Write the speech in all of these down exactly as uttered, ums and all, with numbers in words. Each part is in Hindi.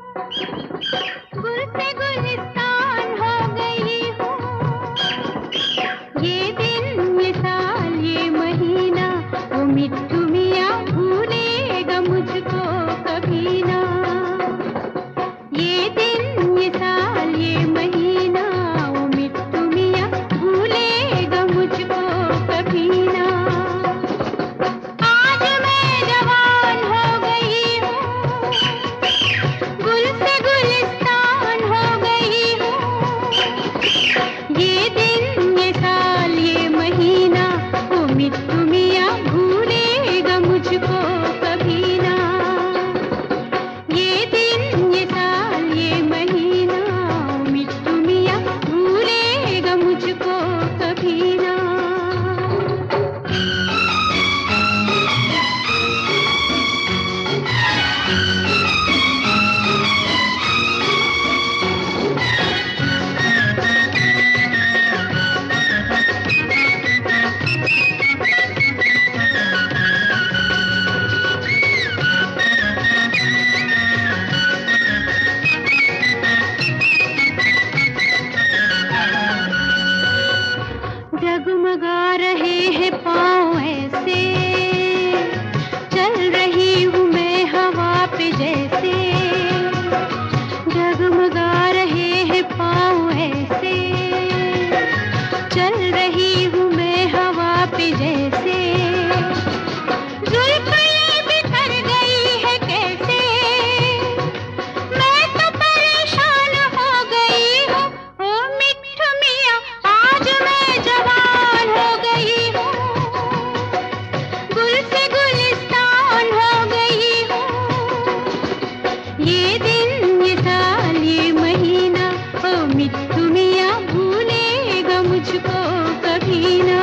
गुल से गुलिस्तान हो गई हूँ, ये दिन ये साल ये महीना, वो मिट्ठू मियाँ भूलेगा मुझको कभी ना। ये दिन ये साल ये महीना, वो मिट्ठू मियाँ भूलेगा मुझको कभी ना। आज मैं जवान हो गई हूँ, गुल से गुलिस्तान हो गई हूँ, ये दिन ये साल ये महीना, वो मिट्ठू मियाँ भूलेगा मुझको कभी ना। ये दिन ये साल ये महीना, वो मिट्ठू मियाँ भूलेगा मुझको कभी ना। जगमगा रहे हैं पाँव ऐसे, चल रही हूँ मैं हवा पे जैसे। जगमगा रहे हैं पाँव ऐसे, चल रही हूँ मैं हवा पे जैसे। जुल्फ ये बिखर गई है कैसे, मैं तो परेशान हो गई हूँ। ओ मिट्ठू मियाँ आज मैं जवान हो गई हूँ, गुल से गुलिस्तान हो गई हूँ। ये दिन ये साल ये महीना, ओ मिट्ठू मियाँ भूलेगा मुझको कभी ना।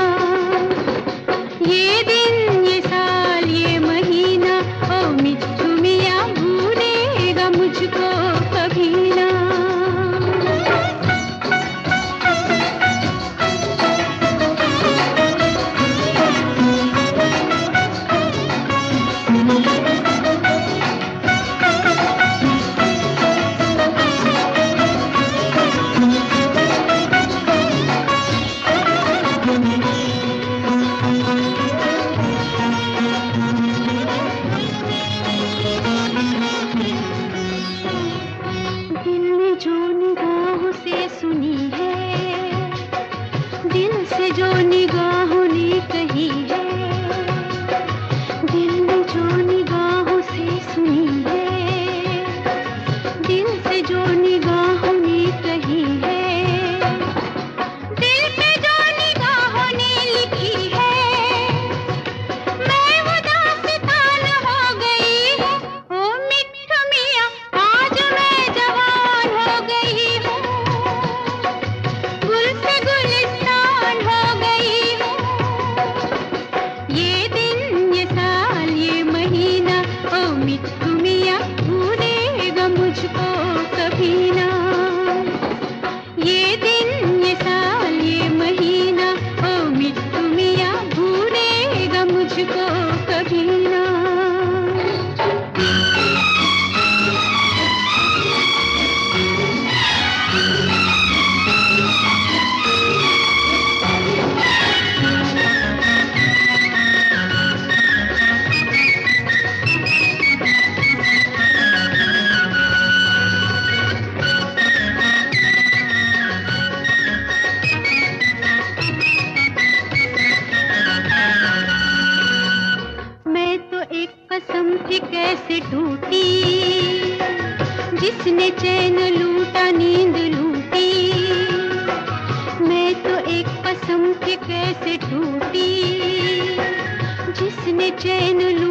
ये दिन ये साल ये महीना, ओ मिट्ठू मियाँ भूलेगा मुझको कभी ना। दिल ने जो निगाहों से सुनी है, दिल से जो निगाहों ने कही है। दिल ने जो निगाहों से सुनी है, दिल से जो निगाहों ने कही है। दिल पे जो निगाहों ने लिखी है, मैं उदासितान हो गई हूँ। ओ मिट्ठू मियाँ आज मैं जवान हो गई हूँ, गुल से गुलिस्तान हो गई हूँ। ये दिन ये साल ये महीना, ओ मिट्ठू मियाँ भूलेगा मुझको कभी ना। ये दिन ये साल ये महीना, ओ मिट्ठू मियाँ भूलेगा मुझको कभी ना। मैं तो एक कसम थी कैसे टूटी, जिसने चैन लूटा नींद लूटी। मैं तो एक कसम थी कैसे टूटी, जिसने चैन लूटा